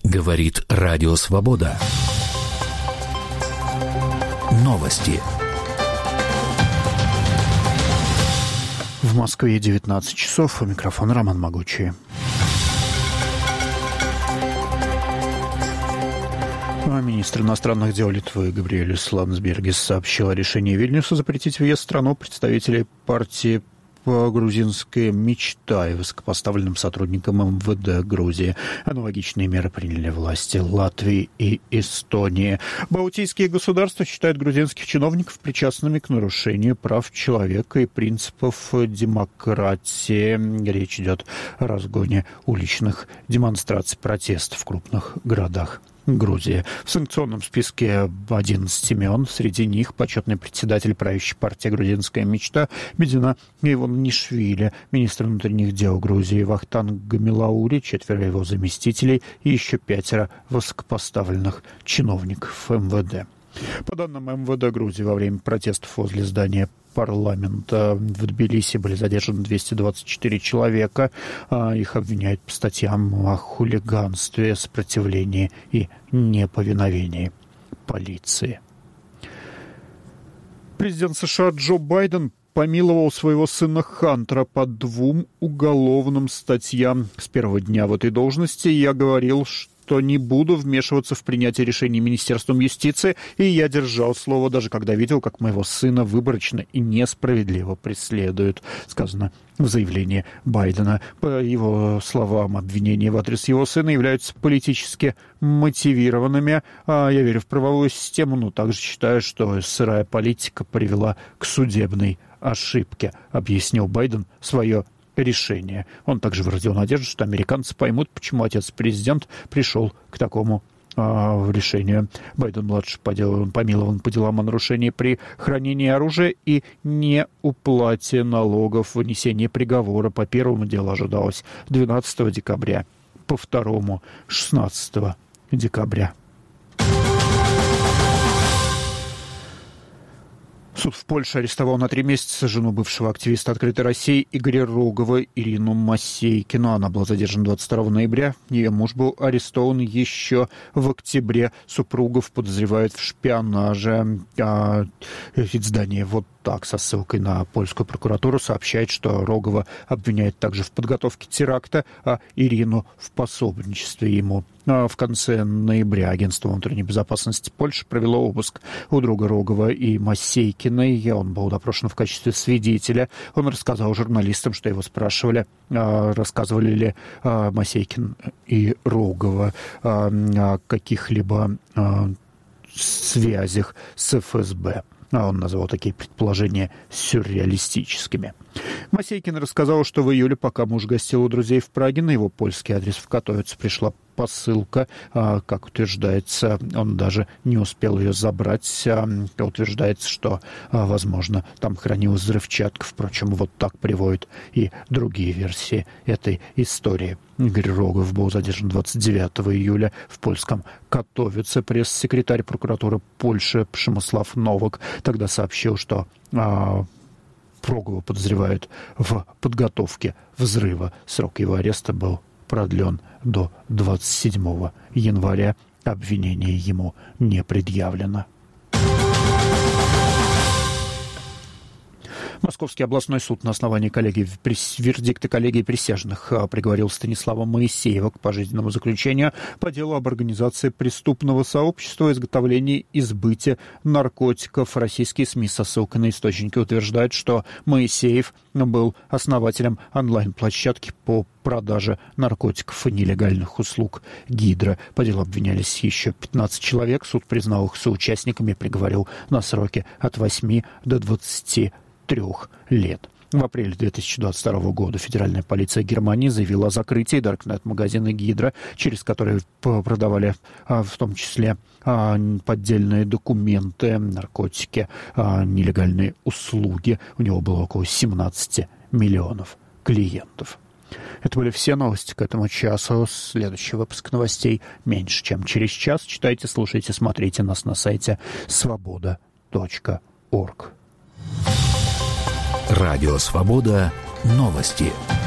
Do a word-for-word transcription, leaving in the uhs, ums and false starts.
Говорит Радио Свобода. Новости. В Москве девятнадцать часов. У микрофона Роман Могучий. Министр иностранных дел Литвы Габриэлис Ландсбергис сообщил о решении Вильнюса запретить въезд в страну представителей партии «Грузинская мечта» и высокопоставленным сотрудникам эм вэ дэ Грузии. Аналогичные меры приняли власти Латвии и Эстонии. Балтийские государства считают грузинских чиновников причастными к нарушению прав человека и принципов демократии. Речь идет о разгоне уличных демонстраций протеста в крупных городах Грузии. В санкционном списке одиннадцать имен. Среди них почетный председатель правящей партии «Грузинская мечта» Медина Иванишвили, министр внутренних дел Грузии Вахтанг Гамилаури, четверо его заместителей и еще пятеро высокопоставленных чиновников эм вэ дэ. По данным эм вэ дэ Грузии, во время протестов возле здания парламента в Тбилиси были задержаны двести двадцать четыре человека. Их обвиняют по статьям о хулиганстве, сопротивлении и неповиновении полиции. Президент США Джо Байден помиловал своего сына Хантера по двум уголовным статьям. С первого дня в этой должности я говорил, что что не буду вмешиваться в принятие решений Министерством юстиции, и я держал слово, даже когда видел, как моего сына выборочно и несправедливо преследуют, сказано в заявлении Байдена. По его словам, обвинения в адрес его сына являются политически мотивированными. Я верю в правовую систему, но также считаю, что сырая политика привела к судебной ошибке, объяснил Байден свое решение. Он также выразил надежду, что американцы поймут, почему отец-президент пришел к такому э, решению. Байден-младший помилован по делам о нарушении при хранении оружия и неуплате налогов. Вынесение приговора по первому делу ожидалось двенадцатого декабря, по второму — шестнадцатого декабря. Суд в Польше арестовал на три месяца жену бывшего активиста «Открытой России» Игоря Рогова Ирину Масейкину. Она была задержана двадцать второго ноября. Ее муж был арестован еще в октябре. Супругов подозревают в шпионаже. А, издание «Вот так» со ссылкой на польскую прокуратуру сообщает, что Рогова обвиняет также в подготовке теракта, а Ирину в пособничестве ему. В конце ноября агентство внутренней безопасности Польши провело обыск у друга Рогова и Масейкиной. Он был допрошен в качестве свидетеля. Он рассказал журналистам, что его спрашивали, рассказывали ли Масейкин и Рогова о каких-либо связях с эф эс бэ. Он назвал такие предположения сюрреалистическими. Масейкин рассказал, что в июле, пока муж гостил у друзей в Праге, на его польский адрес в Катовице пришла посылка. Как утверждается, он даже не успел ее забрать. Утверждается, что, возможно, там хранилась взрывчатка. Впрочем, вот так приводят и другие версии этой истории. Игорь Рогов был задержан двадцать девятого июля в польском Катовице. Пресс-секретарь прокуратуры Польши Przemysław Новак тогда сообщил, что а, Рогова подозревают в подготовке взрыва. Срок его ареста был продлен до двадцать седьмого января. Обвинение ему не предъявлено. Московский областной суд на основании коллегии, вердикта коллегии присяжных приговорил Станислава Моисеева к пожизненному заключению по делу об организации преступного сообщества, изготовлении и сбыте наркотиков. Российские СМИ со ссылкой на источники утверждают, что Моисеев был основателем онлайн-площадки по продаже наркотиков и нелегальных услуг «Гидра». По делу обвинялись еще пятнадцать человек. Суд признал их соучастниками и приговорил на сроки от восьми до двадцати трех лет. В апреле две тысячи двадцать второго года федеральная полиция Германии заявила о закрытии даркнет-магазина «Гидра», через который продавали в том числе поддельные документы, наркотики, нелегальные услуги. У него было около семнадцати миллионов клиентов. Это были все новости к этому часу. Следующий выпуск новостей меньше, чем через час. Читайте, слушайте, смотрите нас на сайте свобода точка орг. Радио «Свобода». Новости.